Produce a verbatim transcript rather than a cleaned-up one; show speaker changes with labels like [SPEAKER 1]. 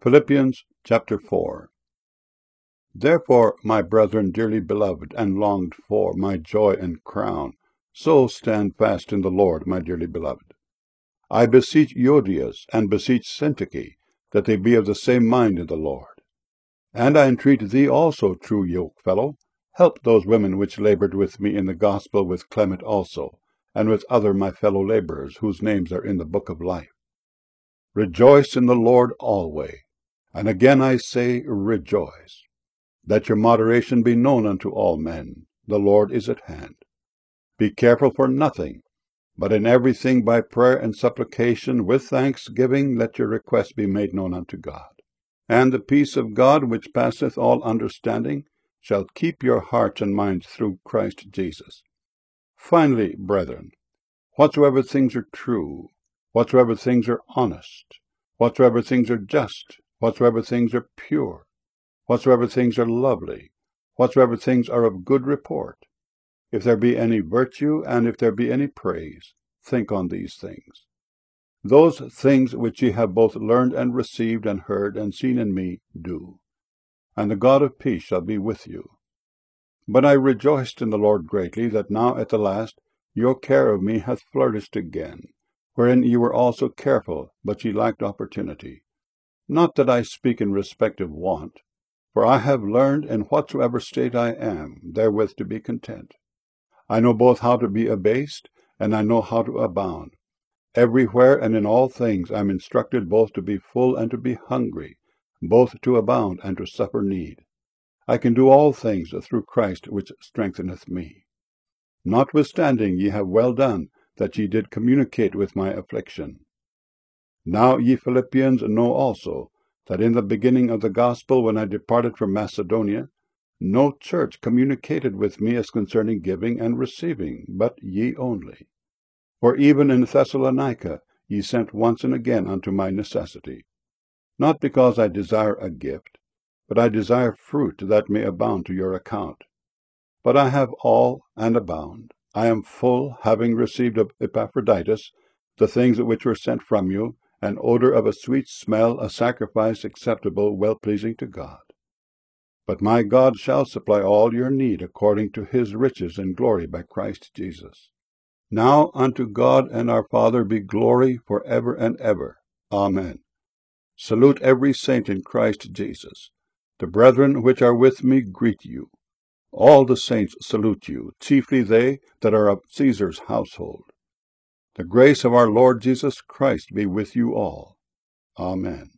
[SPEAKER 1] Philippians chapter four. Therefore, my brethren dearly beloved and longed for, my joy and crown, so stand fast in the Lord, my dearly beloved. I beseech Euodias and beseech Syntyche, that they be of the same mind in the Lord. And I entreat thee also, true yokefellow, help those women which labored with me in the gospel with Clement also, and with other my fellow laborers, whose names are in the book of life. Rejoice in the Lord always. And again I say, rejoice. Let your moderation be known unto all men. The Lord is at hand. Be careful for nothing, but in everything by prayer and supplication with thanksgiving let your requests be made known unto God. And the peace of God, which passeth all understanding, shall keep your hearts and minds through Christ Jesus. Finally, brethren, whatsoever things are true, whatsoever things are honest, whatsoever things are just, whatsoever things are pure, whatsoever things are lovely, whatsoever things are of good report, if there be any virtue, and if there be any praise, think on these things. Those things which ye have both learned and received and heard and seen in me, do. And the God of peace shall be with you. But I rejoiced in the Lord greatly, that now at the last your care of me hath flourished again, wherein ye were also careful, but ye lacked opportunity. Not that I speak in respect of want, for I have learned in whatsoever state I am, therewith to be content. I know both how to be abased, and I know how to abound. Everywhere and in all things I am instructed both to be full and to be hungry, both to abound and to suffer need. I can do all things through Christ which strengtheneth me. Notwithstanding ye have well done, that ye did communicate with my affliction. Now ye Philippians know also, that in the beginning of the gospel, when I departed from Macedonia, no church communicated with me as concerning giving and receiving, but ye only. For even in Thessalonica ye sent once and again unto my necessity. Not because I desire a gift, but I desire fruit that may abound to your account. But I have all and abound. I am full, having received of Epaphroditus the things which were sent from you, an odor of a sweet smell, a sacrifice acceptable, well-pleasing to God. But my God shall supply all your need according to his riches and glory by Christ Jesus. Now unto God and our Father be glory for ever and ever. Amen. Salute every saint in Christ Jesus. The brethren which are with me greet you. All the saints salute you, chiefly they that are of Caesar's household. The grace of our Lord Jesus Christ be with you all. Amen.